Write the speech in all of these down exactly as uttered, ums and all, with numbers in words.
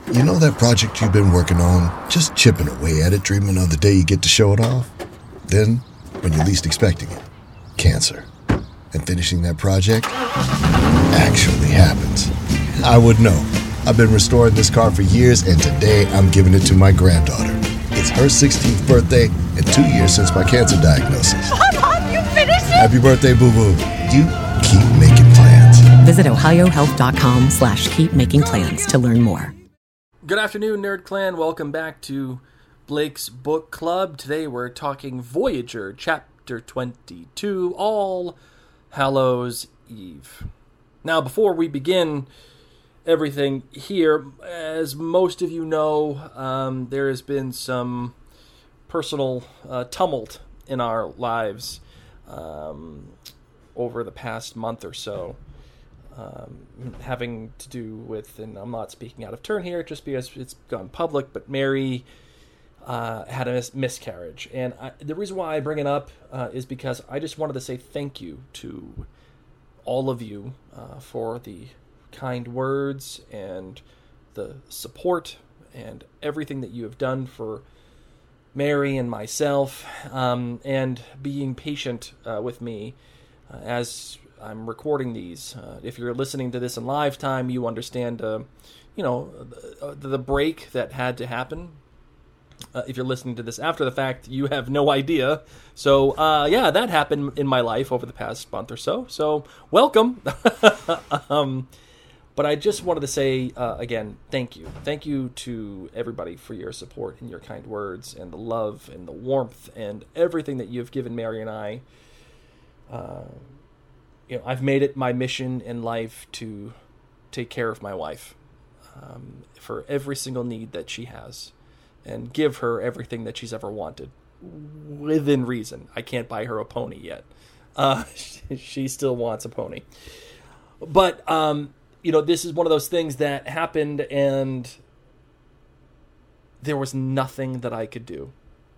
You know that project you've been working on, just chipping away at it, dreaming of the day you get to show it off? Then, when you're least expecting it, cancer. And finishing that project actually happens. I would know. I've been restoring this car for years, and today I'm giving it to my granddaughter. It's her sixteenth birthday and two years since my cancer diagnosis. Mom, Mom, you finished it? Happy birthday, boo-boo. You keep making plans. Visit ohiohealth.com slash keep making plans to learn more. Good afternoon, Nerd Clan. Welcome back to Blake's Book Club. Today we're talking Voyager, Chapter twenty-two, All Hallows Eve. Now, before we begin everything here, as most of you know, um, there has been some personal uh, tumult in our lives um, over the past month or so. Um, having to do with, and I'm not speaking out of turn here just because it's gone public, but Mary uh, had a mis- miscarriage. And I, the reason why I bring it up uh, is because I just wanted to say thank you to all of you uh, for the kind words and the support and everything that you have done for Mary and myself, um, and being patient uh, with me uh, as I'm recording these. Uh, if you're listening to this in live time, you understand, uh, you know, the, the break that had to happen. Uh, if you're listening to this after the fact, you have no idea. So, uh, yeah, that happened in my life over the past month or so. So, welcome. um, but I just wanted to say, uh, again, thank you. Thank you to everybody for your support and your kind words and the love and the warmth and everything that you've given Mary and I. Uh, You know, I've made it my mission in life to take care of my wife um, for every single need that she has and give her everything that she's ever wanted within reason. I can't buy her a pony yet. Uh, she still wants a pony. But, um, you know, this is one of those things that happened and there was nothing that I could do.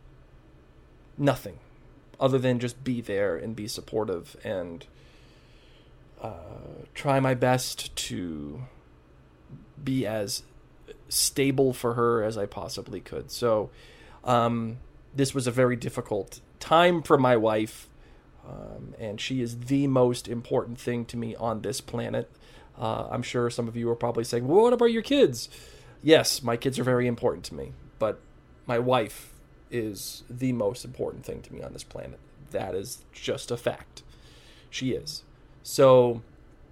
Nothing other than just be there and be supportive and Uh, try my best to be as stable for her as I possibly could. So um, this was a very difficult time for my wife, um, and she is the most important thing to me on this planet. Uh, I'm sure some of you are probably saying, well, what about your kids? Yes, my kids are very important to me, but my wife is the most important thing to me on this planet. That is just a fact. She is. So,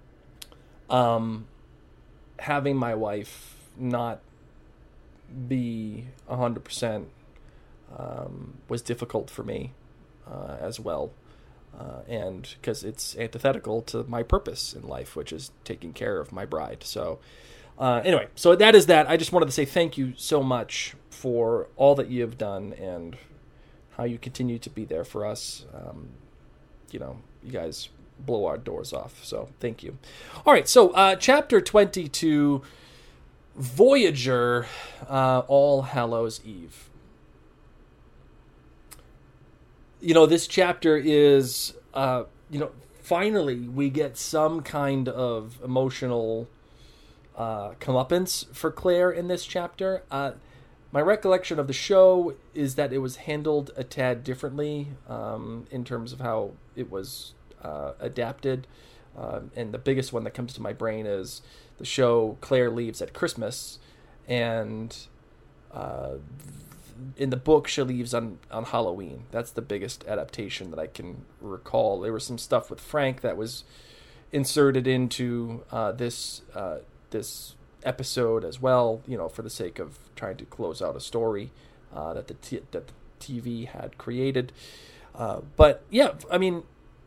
um, having my wife not be one hundred percent um, was difficult for me uh, as well. Uh, and because it's antithetical to my purpose in life, which is taking care of my bride. So, uh, anyway, so that is that. I just wanted to say thank you so much for all that you have done and how you continue to be there for us. Um, you know, you guys blow our doors off. So thank you. All right. So uh, chapter twenty-two, Voyager, uh, All Hallows Eve. You know, this chapter is, uh, you know, finally we get some kind of emotional uh, comeuppance for Claire in this chapter. Uh, my recollection of the show is that it was handled a tad differently um, in terms of how it was Uh, adapted, uh, and the biggest one that comes to my brain is the show Claire leaves at Christmas, and uh, in the book she leaves on, on Halloween. That's the biggest adaptation that I can recall. There was some stuff with Frank that was inserted into uh, this uh, this episode as well, you know, for the sake of trying to close out a story uh, that the t- that the T V had created. Uh, but yeah, I mean,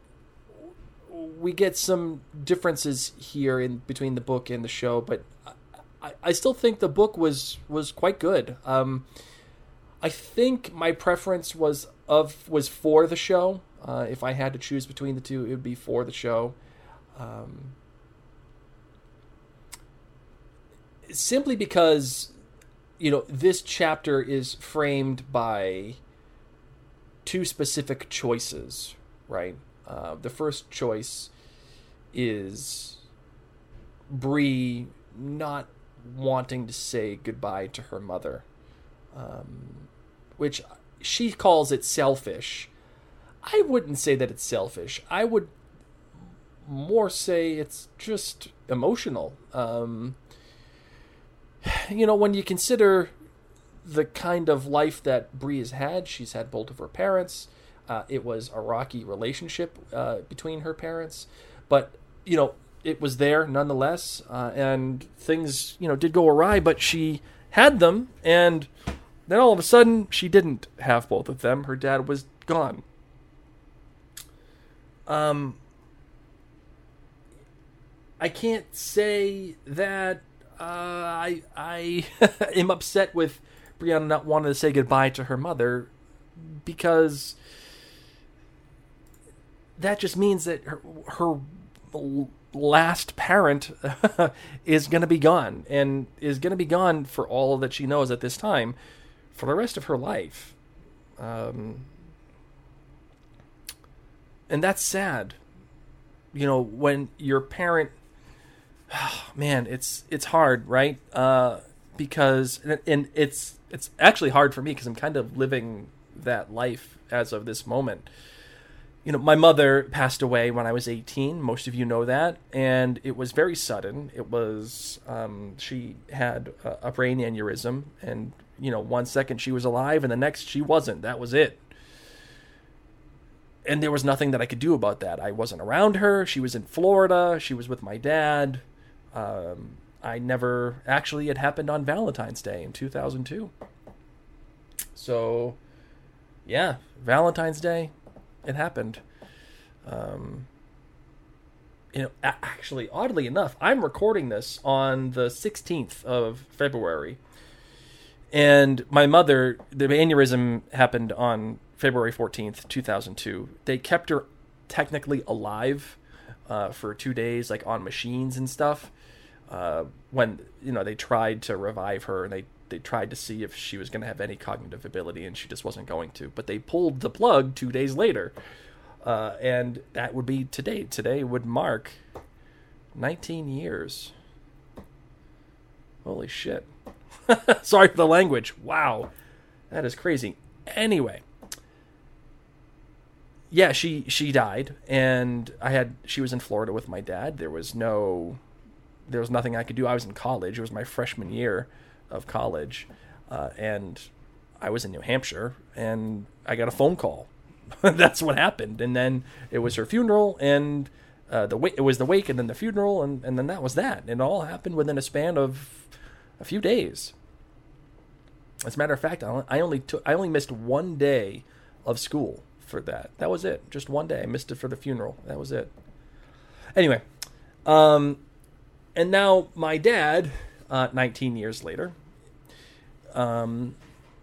we get some differences here in between the book and the show, but I, I still think the book was was quite good. Um, I think my preference was of was for the show. Uh, if I had to choose between the two, it would be for the show. Um, simply because, you know, this chapter is framed by two specific choices, right? Uh, the first choice is Bree not wanting to say goodbye to her mother, um, which she calls it selfish. I wouldn't say that it's selfish. I would more say it's just emotional. Um, you know, when you consider the kind of life that Bree has had, she's had both of her parents. Uh, it was a rocky relationship uh, between her parents, but, you know, it was there nonetheless, uh, and things, you know, did go awry, but she had them, and then all of a sudden, she didn't have both of them. Her dad was gone. Um, I can't say that uh, I I am upset with Brianna not wanting to say goodbye to her mother, because that just means that her, her last parent is going to be gone, and is going to be gone for all that she knows at this time, for the rest of her life. Um, and that's sad. You know, when your parent, oh, man, it's it's hard, right? Uh, because, and it's it's actually hard for me because I'm kind of living that life as of this moment. You know, my mother passed away when I was eighteen. Most of you know that. And it was very sudden. It was, um, she had a, a brain aneurysm. And, you know, one second she was alive and the next she wasn't. That was it. And there was nothing that I could do about that. I wasn't around her. She was in Florida. She was with my dad. Um, I never... Actually, it happened on Valentine's Day in two thousand two. So, yeah, Valentine's Day... It happened. Um, you know, actually, oddly enough, I'm recording this on the sixteenth of February. And my mother, the aneurysm happened on February fourteenth, two thousand two. They kept her technically alive uh, for two days, like on machines and stuff. Uh, when, you know, they tried to revive her, and they They tried to see if she was going to have any cognitive ability, and she just wasn't going to. But they pulled the plug two days later. Uh, and that would be today. Today would mark nineteen years. Holy shit. Sorry for the language. Wow. That is crazy. Anyway. Yeah, she, she died. And I had, she was in Florida with my dad. There was no, there was nothing I could do. I was in college. It was my freshman year of college, uh, and I was in New Hampshire, and I got a phone call. That's what happened. And then it was her funeral, and uh, the wa- it was the wake, and then the funeral, and, and then that was that. It all happened within a span of a few days. As a matter of fact, I only took I only missed one day of school for that. That was it. Just one day. I missed it for the funeral. That was it. Anyway, um, and now my dad, uh, nineteen years later, um,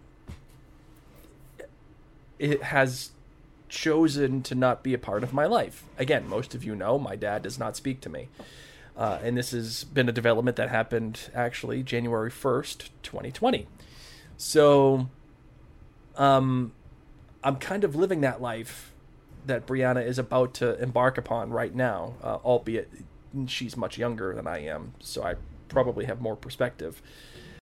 it has chosen to not be a part of my life. Again, most of you know my dad does not speak to me. Uh, and this has been a development that happened actually January first, twenty twenty. So um, I'm kind of living that life that Brianna is about to embark upon right now, uh, albeit she's much younger than I am, so I probably have more perspective.